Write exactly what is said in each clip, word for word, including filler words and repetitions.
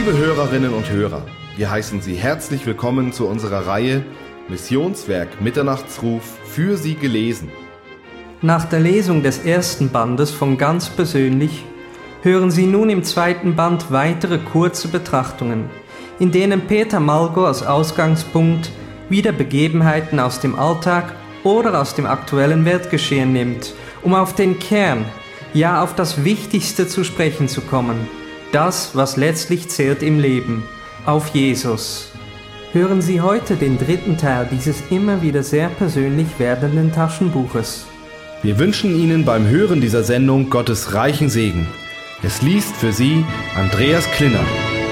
Liebe Hörerinnen und Hörer, wir heißen Sie herzlich willkommen zu unserer Reihe Missionswerk Mitternachtsruf für Sie gelesen. Nach der Lesung des ersten Bandes von Ganz persönlich hören Sie nun im zweiten Band weitere kurze Betrachtungen, in denen Peter Malgo als Ausgangspunkt wieder Begebenheiten aus dem Alltag oder aus dem aktuellen Weltgeschehen nimmt, um auf den Kern, ja auf das Wichtigste zu sprechen zu kommen, das, was letztlich zählt im Leben, auf Jesus. Hören Sie heute den dritten Teil dieses immer wieder sehr persönlich werdenden Taschenbuches. Wir wünschen Ihnen beim Hören dieser Sendung Gottes reichen Segen. Es liest für Sie Andreas Klinner.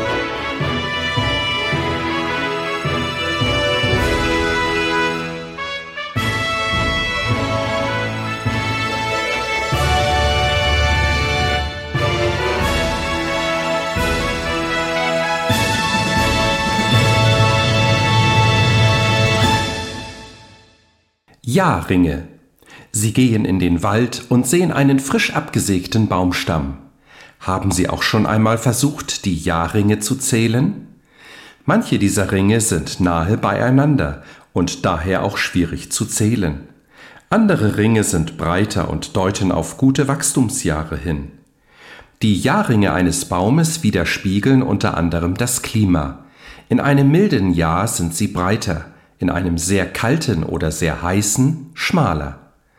Jahrringe. Sie gehen in den Wald und sehen einen frisch abgesägten Baumstamm. Haben Sie auch schon einmal versucht, die Jahrringe zu zählen? Manche dieser Ringe sind nahe beieinander und daher auch schwierig zu zählen. Andere Ringe sind breiter und deuten auf gute Wachstumsjahre hin. Die Jahrringe eines Baumes widerspiegeln unter anderem das Klima. In einem milden Jahr sind sie breiter, in einem sehr kalten oder sehr heißen schmaler.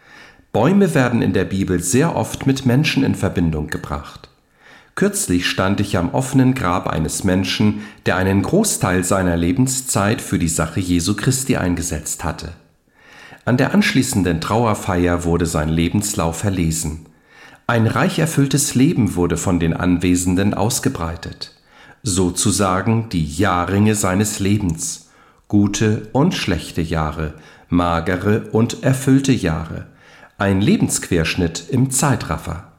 Bäume werden in der Bibel sehr oft mit Menschen in Verbindung gebracht. Kürzlich stand ich am offenen Grab eines Menschen, der einen Großteil seiner Lebenszeit für die Sache Jesu Christi eingesetzt hatte. An der anschließenden Trauerfeier wurde sein Lebenslauf verlesen. Ein reich erfülltes Leben wurde von den Anwesenden ausgebreitet. Sozusagen die Jahrringe seines Lebens. Gute und schlechte Jahre, magere und erfüllte Jahre. Ein Lebensquerschnitt im Zeitraffer.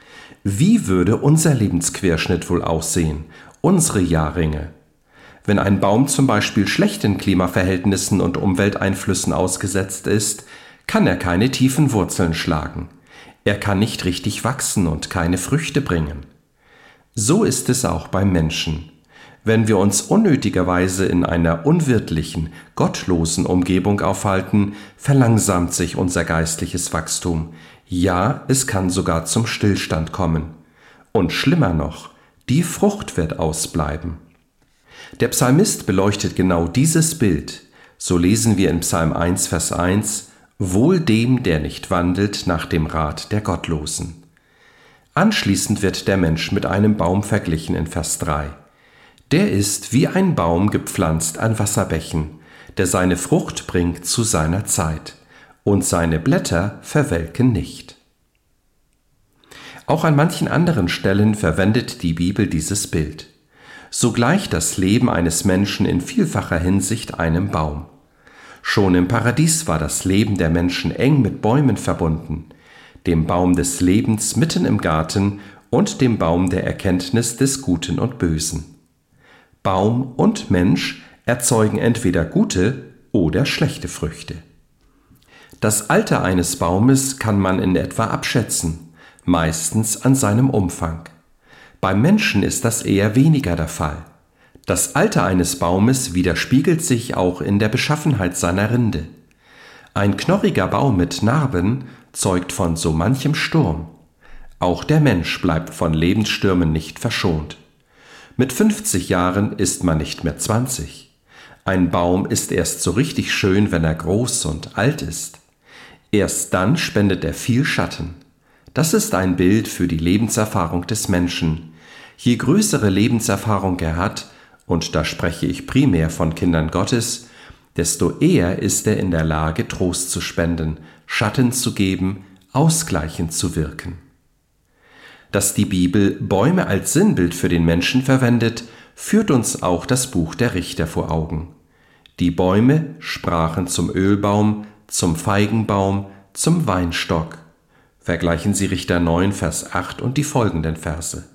Wie würde unser Lebensquerschnitt wohl aussehen, unsere Jahrringe? Wenn ein Baum zum Beispiel schlechten Klimaverhältnissen und Umwelteinflüssen ausgesetzt ist, kann er keine tiefen Wurzeln schlagen. Er kann nicht richtig wachsen und keine Früchte bringen. So ist es auch beim Menschen. Wenn wir uns unnötigerweise in einer unwirtlichen, gottlosen Umgebung aufhalten, verlangsamt sich unser geistliches Wachstum. Ja, es kann sogar zum Stillstand kommen. Und schlimmer noch, die Frucht wird ausbleiben. Der Psalmist beleuchtet genau dieses Bild. So lesen wir in Psalm eins, Vers eins, »Wohl dem, der nicht wandelt nach dem Rat der Gottlosen.« Anschließend wird der Mensch mit einem Baum verglichen in Vers drei. Der ist wie ein Baum gepflanzt an Wasserbächen, der seine Frucht bringt zu seiner Zeit, und seine Blätter verwelken nicht. Auch an manchen anderen Stellen verwendet die Bibel dieses Bild. So gleicht das Leben eines Menschen in vielfacher Hinsicht einem Baum. Schon im Paradies war das Leben der Menschen eng mit Bäumen verbunden, dem Baum des Lebens mitten im Garten und dem Baum der Erkenntnis des Guten und Bösen. Baum und Mensch erzeugen entweder gute oder schlechte Früchte. Das Alter eines Baumes kann man in etwa abschätzen, meistens an seinem Umfang. Beim Menschen ist das eher weniger der Fall. Das Alter eines Baumes widerspiegelt sich auch in der Beschaffenheit seiner Rinde. Ein knorriger Baum mit Narben zeugt von so manchem Sturm. Auch der Mensch bleibt von Lebensstürmen nicht verschont. Mit fünfzig Jahren ist man nicht mehr zwanzig. Ein Baum ist erst so richtig schön, wenn er groß und alt ist. Erst dann spendet er viel Schatten. Das ist ein Bild für die Lebenserfahrung des Menschen. Je größere Lebenserfahrung er hat, und da spreche ich primär von Kindern Gottes, desto eher ist er in der Lage, Trost zu spenden, Schatten zu geben, ausgleichend zu wirken. Dass die Bibel Bäume als Sinnbild für den Menschen verwendet, führt uns auch das Buch der Richter vor Augen. Die Bäume sprachen zum Ölbaum, zum Feigenbaum, zum Weinstock. Vergleichen Sie Richter neun, Vers acht und die folgenden Verse.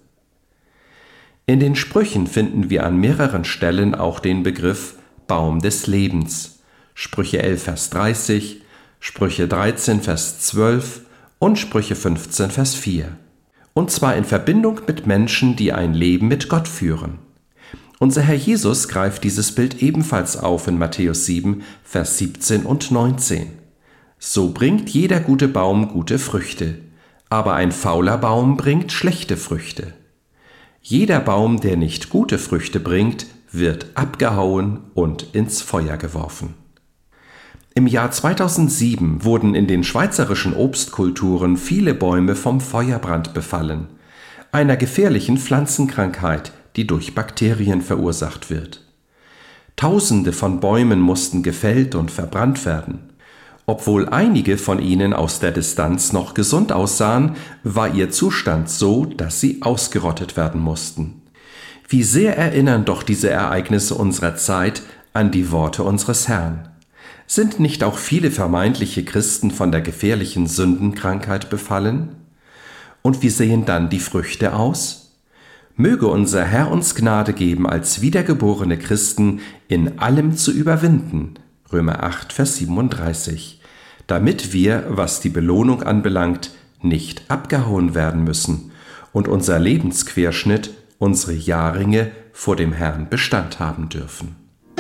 In den Sprüchen finden wir an mehreren Stellen auch den Begriff Baum des Lebens. Sprüche elf, Vers dreißig, Sprüche dreizehn, Vers zwölf und Sprüche fünfzehn, Vers vier. Und zwar in Verbindung mit Menschen, die ein Leben mit Gott führen. Unser Herr Jesus greift dieses Bild ebenfalls auf in Matthäus sieben, Vers siebzehn und neunzehn. So bringt jeder gute Baum gute Früchte, aber ein fauler Baum bringt schlechte Früchte. Jeder Baum, der nicht gute Früchte bringt, wird abgehauen und ins Feuer geworfen. Im Jahr zweitausendsieben wurden in den schweizerischen Obstkulturen viele Bäume vom Feuerbrand befallen, einer gefährlichen Pflanzenkrankheit, die durch Bakterien verursacht wird. Tausende von Bäumen mussten gefällt und verbrannt werden. Obwohl einige von ihnen aus der Distanz noch gesund aussahen, war ihr Zustand so, dass sie ausgerottet werden mussten. Wie sehr erinnern doch diese Ereignisse unserer Zeit an die Worte unseres Herrn. Sind nicht auch viele vermeintliche Christen von der gefährlichen Sündenkrankheit befallen? Und wie sehen dann die Früchte aus? Möge unser Herr uns Gnade geben, als wiedergeborene Christen in allem zu überwinden, Römer acht, Vers siebenunddreißig, damit wir, was die Belohnung anbelangt, nicht abgehauen werden müssen und unser Lebensquerschnitt, unsere Jahrringe vor dem Herrn Bestand haben dürfen.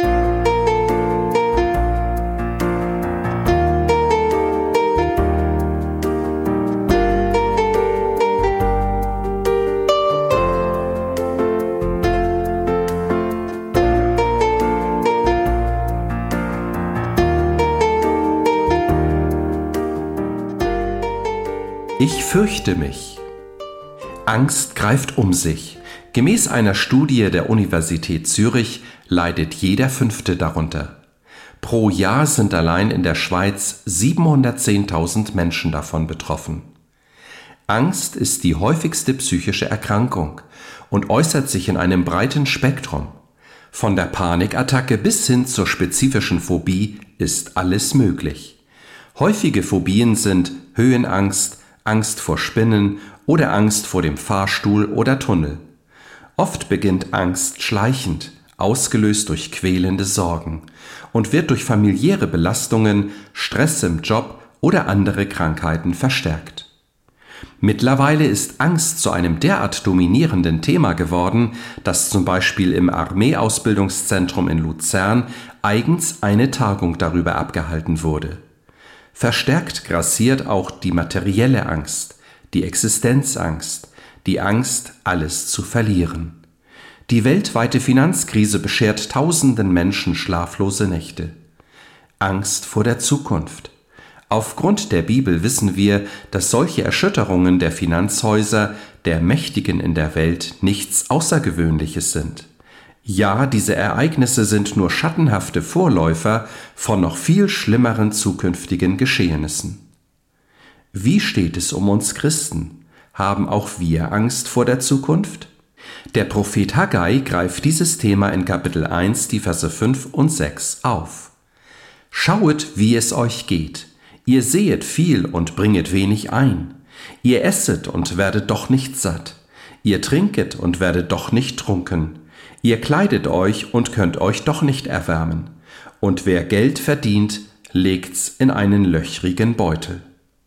Ich fürchte mich. Angst greift um sich. Gemäß einer Studie der Universität Zürich leidet jeder Fünfte darunter. Pro Jahr sind allein in der Schweiz siebenhundertzehntausend Menschen davon betroffen. Angst ist die häufigste psychische Erkrankung und äußert sich in einem breiten Spektrum. Von der Panikattacke bis hin zur spezifischen Phobie ist alles möglich. Häufige Phobien sind Höhenangst, Angst vor Spinnen oder Angst vor dem Fahrstuhl oder Tunnel. Oft beginnt Angst schleichend, ausgelöst durch quälende Sorgen und wird durch familiäre Belastungen, Stress im Job oder andere Krankheiten verstärkt. Mittlerweile ist Angst zu einem derart dominierenden Thema geworden, dass zum Beispiel im Armeeausbildungszentrum in Luzern eigens eine Tagung darüber abgehalten wurde. Verstärkt grassiert auch die materielle Angst, die Existenzangst, die Angst, alles zu verlieren. Die weltweite Finanzkrise beschert tausenden Menschen schlaflose Nächte. Angst vor der Zukunft. Aufgrund der Bibel wissen wir, dass solche Erschütterungen der Finanzhäuser, der Mächtigen in der Welt, nichts Außergewöhnliches sind. Ja, diese Ereignisse sind nur schattenhafte Vorläufer von noch viel schlimmeren zukünftigen Geschehnissen. Wie steht es um uns Christen? Haben auch wir Angst vor der Zukunft? Der Prophet Haggai greift dieses Thema in Kapitel eins, die Verse fünf und sechs auf. Schauet, wie es euch geht. Ihr sehet viel und bringet wenig ein. Ihr esset und werdet doch nicht satt. Ihr trinket und werdet doch nicht trunken. Ihr kleidet euch und könnt euch doch nicht erwärmen. Und wer Geld verdient, legt's in einen löchrigen Beutel.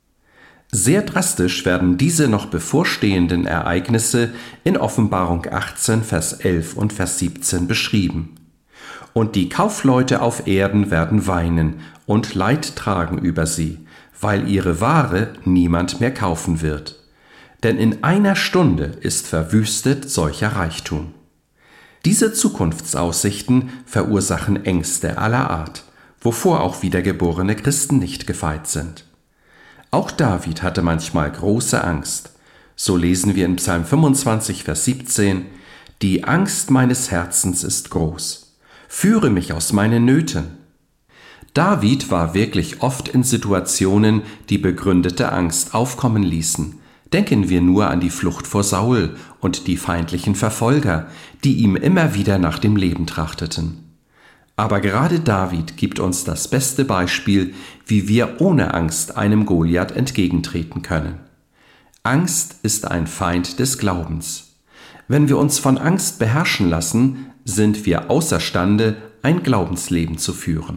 Sehr drastisch werden diese noch bevorstehenden Ereignisse in Offenbarung achtzehn, Vers elf und Vers siebzehn beschrieben. Und die Kaufleute auf Erden werden weinen und Leid tragen über sie, weil ihre Ware niemand mehr kaufen wird. Denn in einer Stunde ist verwüstet solcher Reichtum. Diese Zukunftsaussichten verursachen Ängste aller Art, wovor auch wiedergeborene Christen nicht gefeit sind. Auch David hatte manchmal große Angst. So lesen wir in Psalm fünfundzwanzig, Vers siebzehn: Die Angst meines Herzens ist groß. Führe mich aus meinen Nöten. David war wirklich oft in Situationen, die begründete Angst aufkommen ließen. Denken wir nur an die Flucht vor Saul und die feindlichen Verfolger, die ihm immer wieder nach dem Leben trachteten. Aber gerade David gibt uns das beste Beispiel, wie wir ohne Angst einem Goliath entgegentreten können. Angst ist ein Feind des Glaubens. Wenn wir uns von Angst beherrschen lassen, sind wir außerstande, ein Glaubensleben zu führen.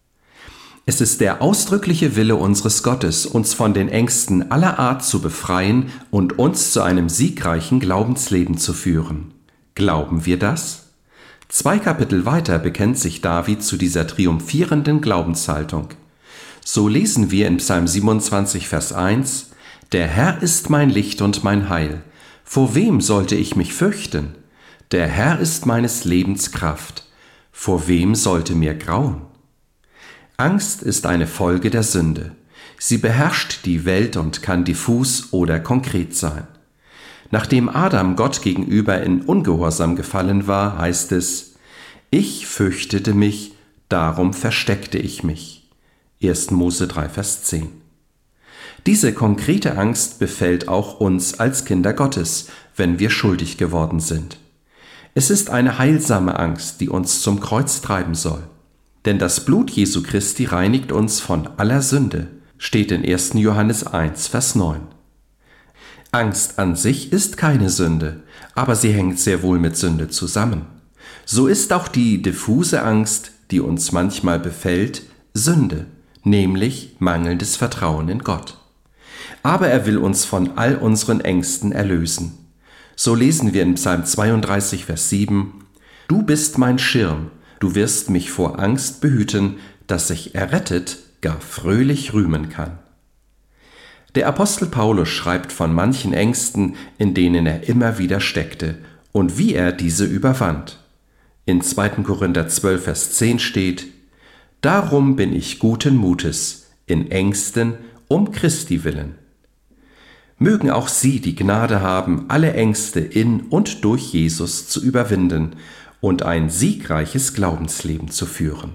Es ist der ausdrückliche Wille unseres Gottes, uns von den Ängsten aller Art zu befreien und uns zu einem siegreichen Glaubensleben zu führen. Glauben wir das? Zwei Kapitel weiter bekennt sich David zu dieser triumphierenden Glaubenshaltung. So lesen wir in Psalm siebenundzwanzig, Vers eins: Der Herr ist mein Licht und mein Heil. Vor wem sollte ich mich fürchten? Der Herr ist meines Lebens Kraft. Vor wem sollte mir grauen? Angst ist eine Folge der Sünde. Sie beherrscht die Welt und kann diffus oder konkret sein. Nachdem Adam Gott gegenüber in Ungehorsam gefallen war, heißt es: Ich fürchtete mich, darum versteckte ich mich. erster Mose drei, Vers zehn. Diese konkrete Angst befällt auch uns als Kinder Gottes, wenn wir schuldig geworden sind. Es ist eine heilsame Angst, die uns zum Kreuz treiben soll. Denn das Blut Jesu Christi reinigt uns von aller Sünde, steht in erster Johannes eins, Vers neun. Angst an sich ist keine Sünde, aber sie hängt sehr wohl mit Sünde zusammen. So ist auch die diffuse Angst, die uns manchmal befällt, Sünde, nämlich mangelndes Vertrauen in Gott. Aber er will uns von all unseren Ängsten erlösen. So lesen wir in Psalm zweiunddreißig, Vers sieben: Du bist mein Schirm, du wirst mich vor Angst behüten, dass ich errettet, gar fröhlich rühmen kann. Der Apostel Paulus schreibt von manchen Ängsten, in denen er immer wieder steckte, und wie er diese überwand. In zweiter Korinther zwölf, Vers zehn steht: Darum bin ich guten Mutes, in Ängsten um Christi willen. Mögen auch Sie die Gnade haben, alle Ängste in und durch Jesus zu überwinden und ein siegreiches Glaubensleben zu führen.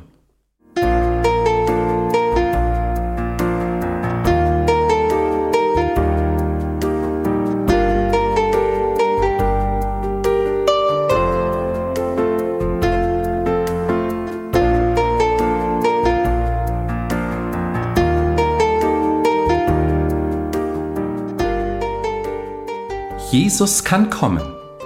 Jesus kann kommen.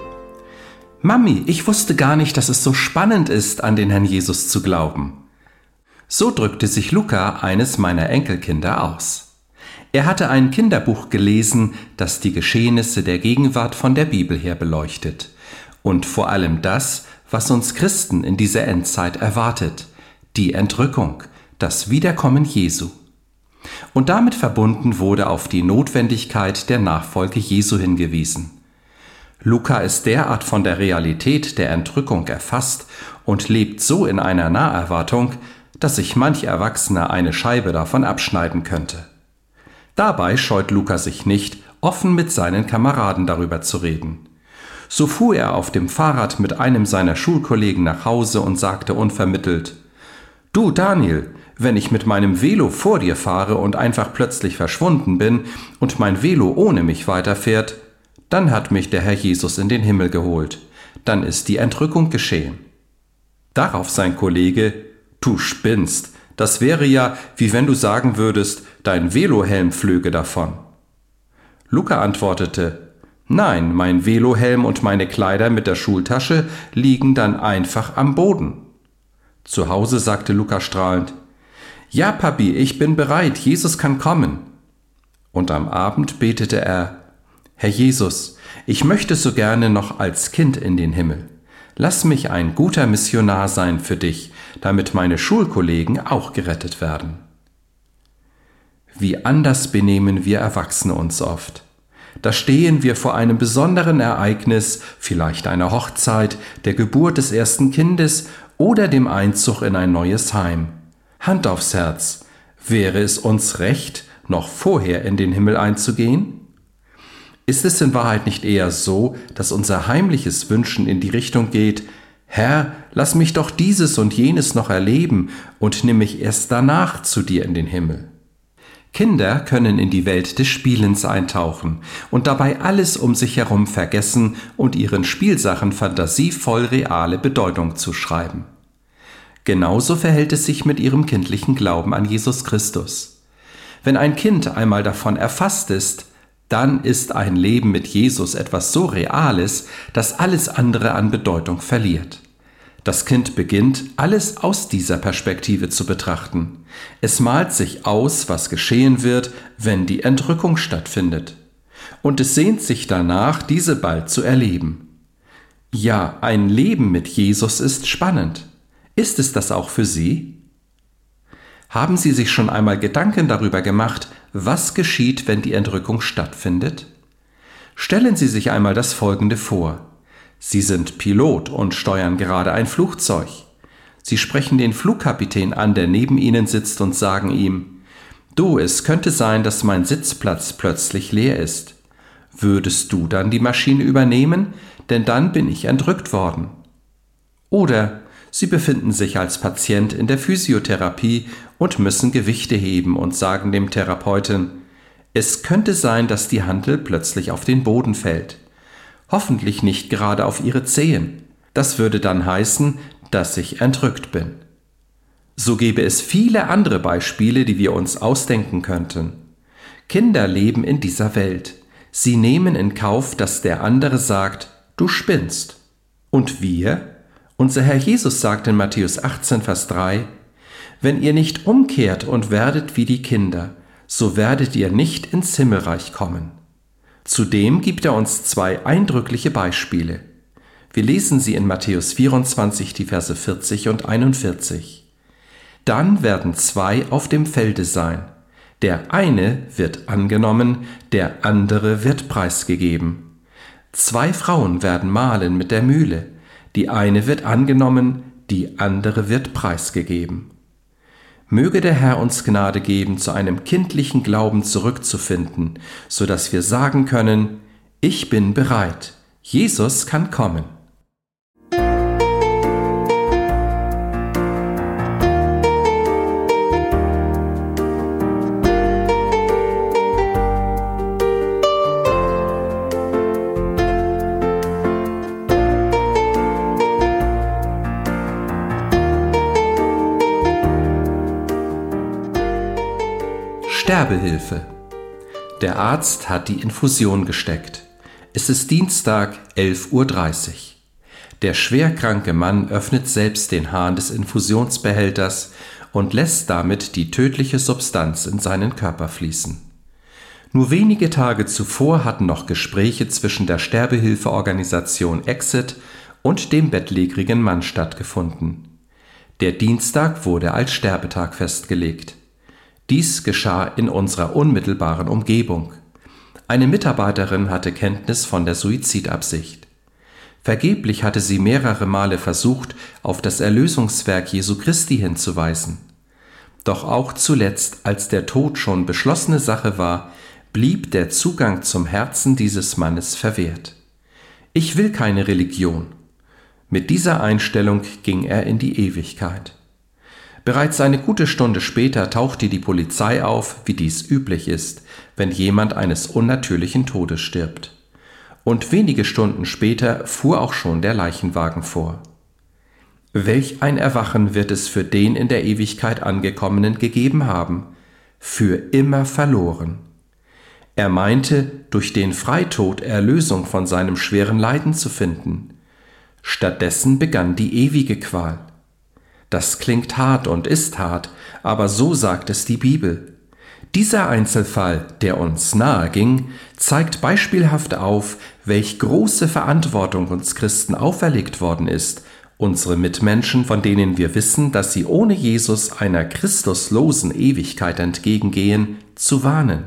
Mami, ich wusste gar nicht, dass es so spannend ist, an den Herrn Jesus zu glauben. So drückte sich Luca, eines meiner Enkelkinder, aus. Er hatte ein Kinderbuch gelesen, das die Geschehnisse der Gegenwart von der Bibel her beleuchtet und vor allem das, was uns Christen in dieser Endzeit erwartet, die Entrückung, das Wiederkommen Jesu. Und damit verbunden wurde auf die Notwendigkeit der Nachfolge Jesu hingewiesen. Luca ist derart von der Realität der Entrückung erfasst und lebt so in einer Naherwartung, dass sich manch Erwachsener eine Scheibe davon abschneiden könnte. Dabei scheut Luca sich nicht, offen mit seinen Kameraden darüber zu reden. So fuhr er auf dem Fahrrad mit einem seiner Schulkollegen nach Hause und sagte unvermittelt: »Du, Daniel, wenn ich mit meinem Velo vor dir fahre und einfach plötzlich verschwunden bin und mein Velo ohne mich weiterfährt, dann hat mich der Herr Jesus in den Himmel geholt. Dann ist die Entrückung geschehen.« Darauf sein Kollege: »Du spinnst, das wäre ja, wie wenn du sagen würdest, dein Velohelm flöge davon.« Luca antwortete: »Nein, mein Velohelm und meine Kleider mit der Schultasche liegen dann einfach am Boden.« Zu Hause sagte Luca strahlend: »Ja, Papi, ich bin bereit, Jesus kann kommen.« Und am Abend betete er: »Herr Jesus, ich möchte so gerne noch als Kind in den Himmel. Lass mich ein guter Missionar sein für dich, damit meine Schulkollegen auch gerettet werden.« Wie anders benehmen wir Erwachsene uns oft. Da stehen wir vor einem besonderen Ereignis, vielleicht einer Hochzeit, der Geburt des ersten Kindes oder dem Einzug in ein neues Heim. Hand aufs Herz, wäre es uns recht, noch vorher in den Himmel einzugehen? Ist es in Wahrheit nicht eher so, dass unser heimliches Wünschen in die Richtung geht: »Herr, lass mich doch dieses und jenes noch erleben und nimm mich erst danach zu dir in den Himmel?« Kinder können in die Welt des Spielens eintauchen und dabei alles um sich herum vergessen und ihren Spielsachen fantasievoll reale Bedeutung zuschreiben. Genauso verhält es sich mit ihrem kindlichen Glauben an Jesus Christus. Wenn ein Kind einmal davon erfasst ist, dann ist ein Leben mit Jesus etwas so Reales, dass alles andere an Bedeutung verliert. Das Kind beginnt, alles aus dieser Perspektive zu betrachten. Es malt sich aus, was geschehen wird, wenn die Entrückung stattfindet. Und es sehnt sich danach, diese bald zu erleben. Ja, ein Leben mit Jesus ist spannend. Ist es das auch für Sie? Haben Sie sich schon einmal Gedanken darüber gemacht, was geschieht, wenn die Entrückung stattfindet? Stellen Sie sich einmal das Folgende vor. Sie sind Pilot und steuern gerade ein Flugzeug. Sie sprechen den Flugkapitän an, der neben Ihnen sitzt, und sagen ihm: Du, es könnte sein, dass mein Sitzplatz plötzlich leer ist. Würdest du dann die Maschine übernehmen? Denn dann bin ich entrückt worden. Oder Sie befinden sich als Patient in der Physiotherapie und müssen Gewichte heben und sagen dem Therapeuten: Es könnte sein, dass die Hantel plötzlich auf den Boden fällt. Hoffentlich nicht gerade auf Ihre Zehen. Das würde dann heißen, dass ich entrückt bin. So gäbe es viele andere Beispiele, die wir uns ausdenken könnten. Kinder leben in dieser Welt. Sie nehmen in Kauf, dass der andere sagt: Du spinnst. Und wir? Unser Herr Jesus sagt in Matthäus achtzehn, Vers drei: Wenn ihr nicht umkehrt und werdet wie die Kinder, so werdet ihr nicht ins Himmelreich kommen. Zudem gibt er uns zwei eindrückliche Beispiele. Wir lesen sie in Matthäus vierundzwanzig, die Verse vierzig und einundvierzig. Dann werden zwei auf dem Felde sein. Der eine wird angenommen, der andere wird preisgegeben. Zwei Frauen werden mahlen mit der Mühle. Die eine wird angenommen, die andere wird preisgegeben. Möge der Herr uns Gnade geben, zu einem kindlichen Glauben zurückzufinden, so dass wir sagen können: Ich bin bereit. Jesus kann kommen. Sterbehilfe. Der Arzt hat die Infusion gesteckt. Es ist Dienstag, elf Uhr dreißig. Der schwerkranke Mann öffnet selbst den Hahn des Infusionsbehälters und lässt damit die tödliche Substanz in seinen Körper fließen. Nur wenige Tage zuvor hatten noch Gespräche zwischen der Sterbehilfeorganisation Exit und dem bettlägerigen Mann stattgefunden. Der Dienstag wurde als Sterbetag festgelegt. Dies geschah in unserer unmittelbaren Umgebung. Eine Mitarbeiterin hatte Kenntnis von der Suizidabsicht. Vergeblich hatte sie mehrere Male versucht, auf das Erlösungswerk Jesu Christi hinzuweisen. Doch auch zuletzt, als der Tod schon beschlossene Sache war, blieb der Zugang zum Herzen dieses Mannes verwehrt. Ich will keine Religion. Mit dieser Einstellung ging er in die Ewigkeit. Bereits eine gute Stunde später tauchte die Polizei auf, wie dies üblich ist, wenn jemand eines unnatürlichen Todes stirbt. Und wenige Stunden später fuhr auch schon der Leichenwagen vor. Welch ein Erwachen wird es für den in der Ewigkeit Angekommenen gegeben haben, für immer verloren. Er meinte, durch den Freitod Erlösung von seinem schweren Leiden zu finden. Stattdessen begann die ewige Qual. Das klingt hart und ist hart, aber so sagt es die Bibel. Dieser Einzelfall, der uns nahe ging, zeigt beispielhaft auf, welch große Verantwortung uns Christen auferlegt worden ist, unsere Mitmenschen, von denen wir wissen, dass sie ohne Jesus einer christuslosen Ewigkeit entgegengehen, zu warnen.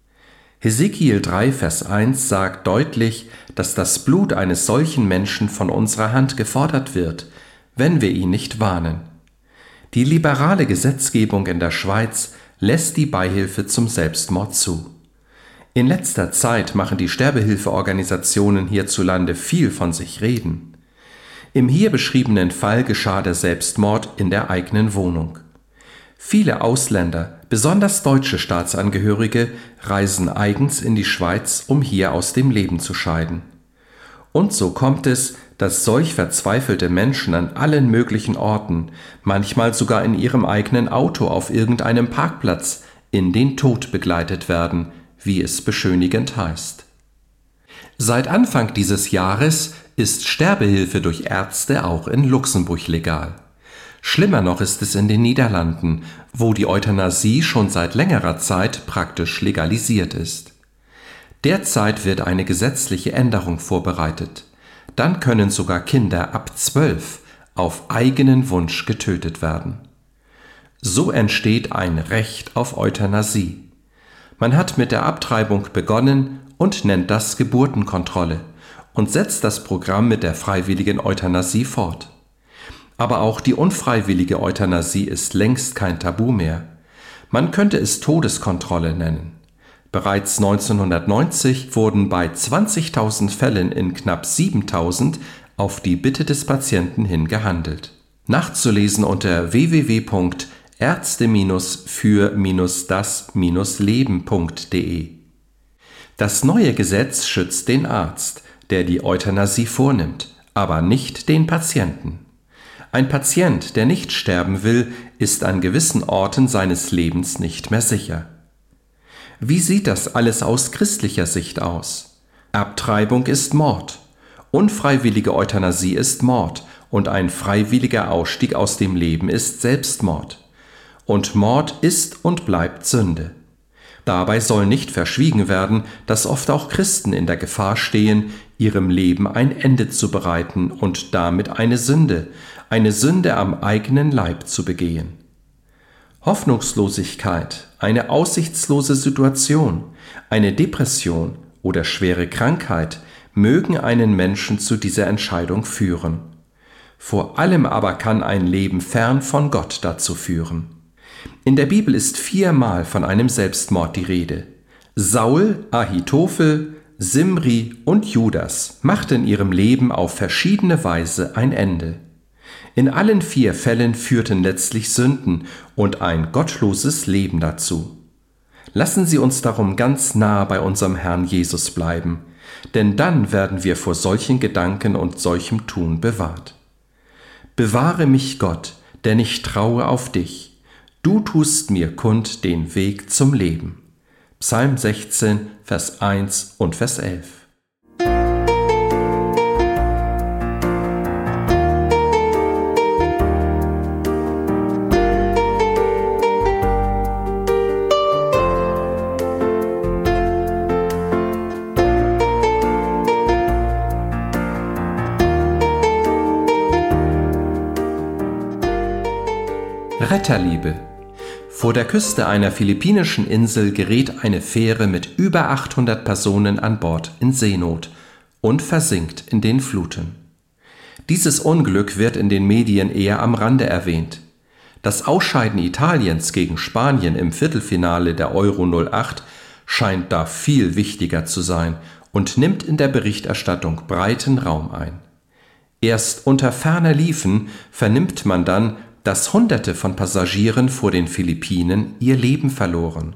Hesekiel drei, Vers eins sagt deutlich, dass das Blut eines solchen Menschen von unserer Hand gefordert wird, wenn wir ihn nicht warnen. Die liberale Gesetzgebung in der Schweiz lässt die Beihilfe zum Selbstmord zu. In letzter Zeit machen die Sterbehilfeorganisationen hierzulande viel von sich reden. Im hier beschriebenen Fall geschah der Selbstmord in der eigenen Wohnung. Viele Ausländer, besonders deutsche Staatsangehörige, reisen eigens in die Schweiz, um hier aus dem Leben zu scheiden. Und so kommt es, dass solch verzweifelte Menschen an allen möglichen Orten, manchmal sogar in ihrem eigenen Auto auf irgendeinem Parkplatz, in den Tod begleitet werden, wie es beschönigend heißt. Seit Anfang dieses Jahres ist Sterbehilfe durch Ärzte auch in Luxemburg legal. Schlimmer noch ist es in den Niederlanden, wo die Euthanasie schon seit längerer Zeit praktisch legalisiert ist. Derzeit wird eine gesetzliche Änderung vorbereitet. dann können sogar Kinder ab zwölf auf eigenen Wunsch getötet werden. So entsteht ein Recht auf Euthanasie. Man hat mit der Abtreibung begonnen und nennt das Geburtenkontrolle und setzt das Programm mit der freiwilligen Euthanasie fort. Aber auch die unfreiwillige Euthanasie ist längst kein Tabu mehr. Man könnte es Todeskontrolle nennen. Bereits neunzehnhundertneunzig wurden bei zwanzigtausend Fällen in knapp siebentausend auf die Bitte des Patienten hin gehandelt. Nachzulesen unter w w w punkt ärzte für das leben punkt de. Das neue Gesetz schützt den Arzt, der die Euthanasie vornimmt, aber nicht den Patienten. Ein Patient, der nicht sterben will, ist an gewissen Orten seines Lebens nicht mehr sicher. Wie sieht das alles aus christlicher Sicht aus? Abtreibung ist Mord, unfreiwillige Euthanasie ist Mord und ein freiwilliger Ausstieg aus dem Leben ist Selbstmord. Und Mord ist und bleibt Sünde. Dabei soll nicht verschwiegen werden, dass oft auch Christen in der Gefahr stehen, ihrem Leben ein Ende zu bereiten und damit eine Sünde, eine Sünde am eigenen Leib zu begehen. Hoffnungslosigkeit, eine aussichtslose Situation, eine Depression oder schwere Krankheit mögen einen Menschen zu dieser Entscheidung führen. Vor allem aber kann ein Leben fern von Gott dazu führen. In der Bibel ist viermal von einem Selbstmord die Rede. Saul, Ahitophel, Simri und Judas machten in ihrem Leben auf verschiedene Weise ein Ende. In allen vier Fällen führten letztlich Sünden und ein gottloses Leben dazu. Lassen Sie uns darum ganz nah bei unserem Herrn Jesus bleiben, denn dann werden wir vor solchen Gedanken und solchem Tun bewahrt. Bewahre mich, Gott, denn ich traue auf dich. Du tust mir kund den Weg zum Leben. Psalm sechzehn, Vers eins und Vers elf. Retterliebe. Vor der Küste einer philippinischen Insel gerät eine Fähre mit über achthundert Personen an Bord in Seenot und versinkt in den Fluten. Dieses Unglück wird in den Medien eher am Rande erwähnt. Das Ausscheiden Italiens gegen Spanien im Viertelfinale der Euro null acht scheint da viel wichtiger zu sein und nimmt in der Berichterstattung breiten Raum ein. Erst unter ferner Liefen vernimmt man dann, dass Hunderte von Passagieren vor den Philippinen ihr Leben verloren.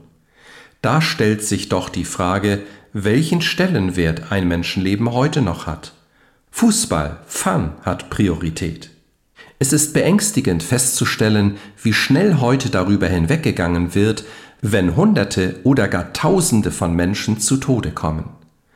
Da stellt sich doch die Frage, welchen Stellenwert ein Menschenleben heute noch hat. Fußball, Fun hat Priorität. Es ist beängstigend festzustellen, wie schnell heute darüber hinweggegangen wird, wenn Hunderte oder gar Tausende von Menschen zu Tode kommen.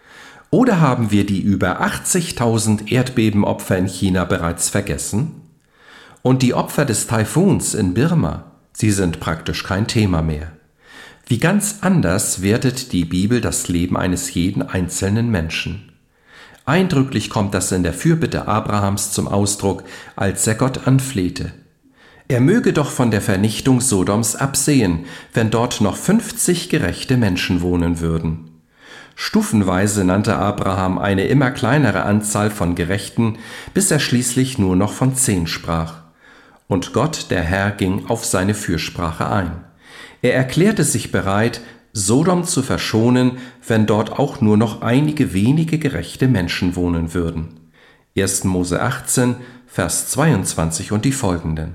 Oder haben wir die über achtzigtausend Erdbebenopfer in China bereits vergessen? Und die Opfer des Taifuns in Birma, sie sind praktisch kein Thema mehr. Wie ganz anders wertet die Bibel das Leben eines jeden einzelnen Menschen. Eindrücklich kommt das in der Fürbitte Abrahams zum Ausdruck, als er Gott anflehte. Er möge doch von der Vernichtung Sodoms absehen, wenn dort noch fünfzig gerechte Menschen wohnen würden. Stufenweise nannte Abraham eine immer kleinere Anzahl von Gerechten, bis er schließlich nur noch von zehn sprach. Und Gott, der Herr, ging auf seine Fürsprache ein. Er erklärte sich bereit, Sodom zu verschonen, wenn dort auch nur noch einige wenige gerechte Menschen wohnen würden. erster Mose achtzehn, Vers zweiundzwanzig und die folgenden.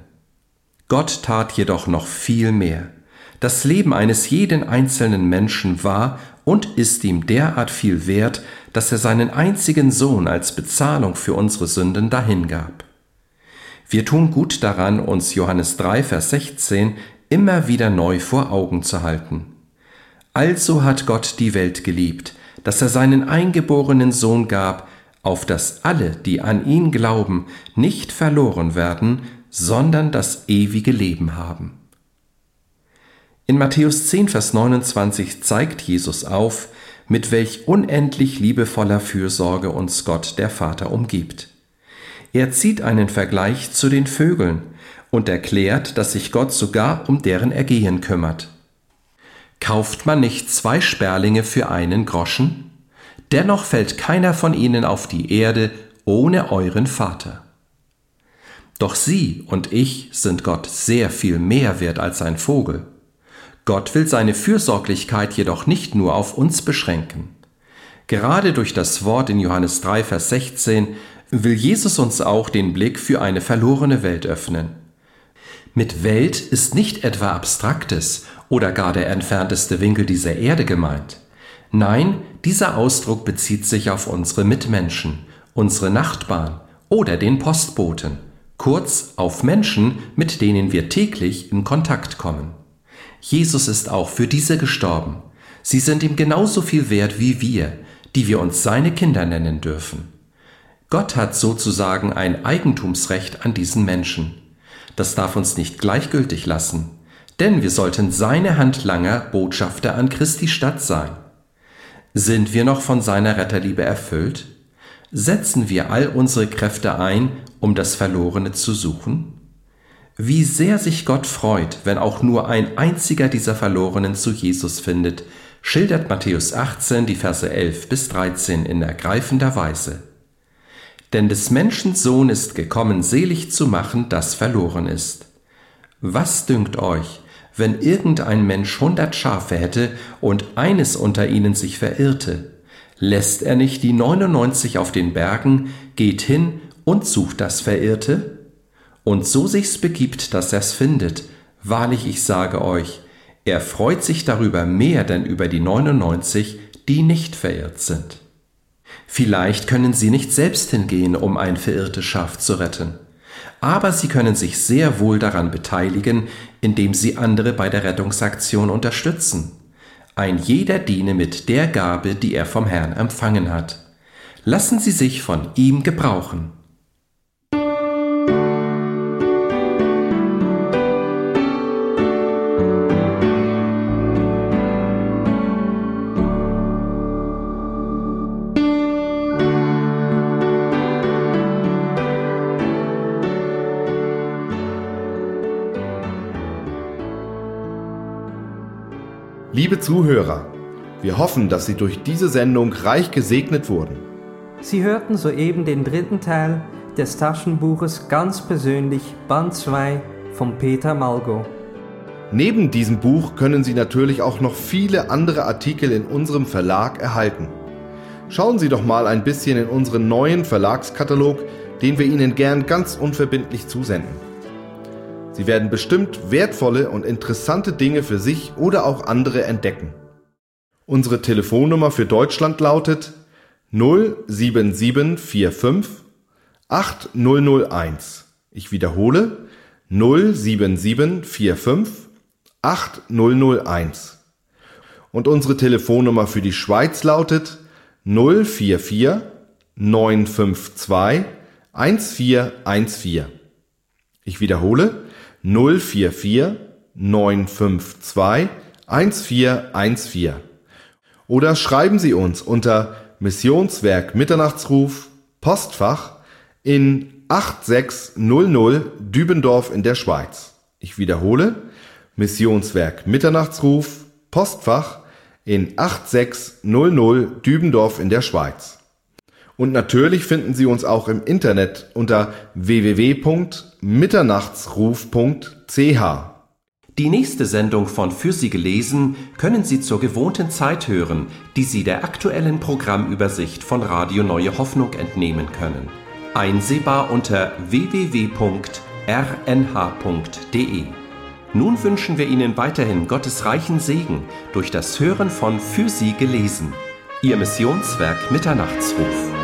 Gott tat jedoch noch viel mehr. Das Leben eines jeden einzelnen Menschen war und ist ihm derart viel wert, dass er seinen einzigen Sohn als Bezahlung für unsere Sünden dahingab. Wir tun gut daran, uns Johannes drei, Vers sechzehn immer wieder neu vor Augen zu halten. Also hat Gott die Welt geliebt, dass er seinen eingeborenen Sohn gab, auf dass alle, die an ihn glauben, nicht verloren werden, sondern das ewige Leben haben. In Matthäus zehn, Vers neunundzwanzig zeigt Jesus auf, mit welch unendlich liebevoller Fürsorge uns Gott der Vater umgibt. Er zieht einen Vergleich zu den Vögeln und erklärt, dass sich Gott sogar um deren Ergehen kümmert. Kauft man nicht zwei Sperlinge für einen Groschen? Dennoch fällt keiner von ihnen auf die Erde ohne euren Vater. Doch Sie und ich sind Gott sehr viel mehr wert als ein Vogel. Gott will seine Fürsorglichkeit jedoch nicht nur auf uns beschränken. Gerade durch das Wort in Johannes drei, Vers sechzehn will Jesus uns auch den Blick für eine verlorene Welt öffnen. Mit Welt ist nicht etwa Abstraktes oder gar der entfernteste Winkel dieser Erde gemeint. Nein, dieser Ausdruck bezieht sich auf unsere Mitmenschen, unsere Nachbarn oder den Postboten, kurz auf Menschen, mit denen wir täglich in Kontakt kommen. Jesus ist auch für diese gestorben. Sie sind ihm genauso viel wert wie wir, die wir uns seine Kinder nennen dürfen. Gott hat sozusagen ein Eigentumsrecht an diesen Menschen. Das darf uns nicht gleichgültig lassen, denn wir sollten seine Handlanger, Botschafter an Christi Stadt sein. Sind wir noch von seiner Retterliebe erfüllt? Setzen wir all unsere Kräfte ein, um das Verlorene zu suchen? Wie sehr sich Gott freut, wenn auch nur ein einziger dieser Verlorenen zu Jesus findet, schildert Matthäus achtzehn, die Verse elf bis dreizehn in ergreifender Weise. Denn des Menschen Sohn ist gekommen, selig zu machen, das verloren ist. Was dünkt euch, wenn irgendein Mensch hundert Schafe hätte und eines unter ihnen sich verirrte? Lässt er nicht die neunundneunzig auf den Bergen, geht hin und sucht das Verirrte? Und so sich's begibt, dass er's findet, wahrlich ich sage euch, er freut sich darüber mehr denn über die neunundneunzig, die nicht verirrt sind. Vielleicht können Sie nicht selbst hingehen, um ein verirrtes Schaf zu retten, aber Sie können sich sehr wohl daran beteiligen, indem Sie andere bei der Rettungsaktion unterstützen. Ein jeder diene mit der Gabe, die er vom Herrn empfangen hat. Lassen Sie sich von ihm gebrauchen. Liebe Zuhörer, wir hoffen, dass Sie durch diese Sendung reich gesegnet wurden. Sie hörten soeben den dritten Teil des Taschenbuches Ganz persönlich Band zwei von Peter Malgo. Neben diesem Buch können Sie natürlich auch noch viele andere Artikel in unserem Verlag erhalten. Schauen Sie doch mal ein bisschen in unseren neuen Verlagskatalog, den wir Ihnen gern ganz unverbindlich zusenden. Sie werden bestimmt wertvolle und interessante Dinge für sich oder auch andere entdecken. Unsere Telefonnummer für Deutschland lautet null sieben sieben vier fünf acht null null eins. Ich wiederhole null sieben sieben vier fünf acht null null eins. Und unsere Telefonnummer für die Schweiz lautet null vier vier neun fünf zwei eins vier eins vier. Ich wiederhole null vier vier neun fünf zwei eins vier eins vier. Oder schreiben Sie uns unter Missionswerk Mitternachtsruf, Postfach in acht sechs null null Dübendorf in der Schweiz. Ich wiederhole, Missionswerk Mitternachtsruf, Postfach in acht sechs null null Dübendorf in der Schweiz. Und natürlich finden Sie uns auch im Internet unter w w w punkt mitternachtsruf punkt c h. Die nächste Sendung von Für Sie gelesen können Sie zur gewohnten Zeit hören, die Sie der aktuellen Programmübersicht von Radio Neue Hoffnung entnehmen können. Einsehbar unter w w w punkt r n h punkt d e. Nun wünschen wir Ihnen weiterhin Gottes reichen Segen durch das Hören von Für Sie gelesen. Ihr Missionswerk Mitternachtsruf.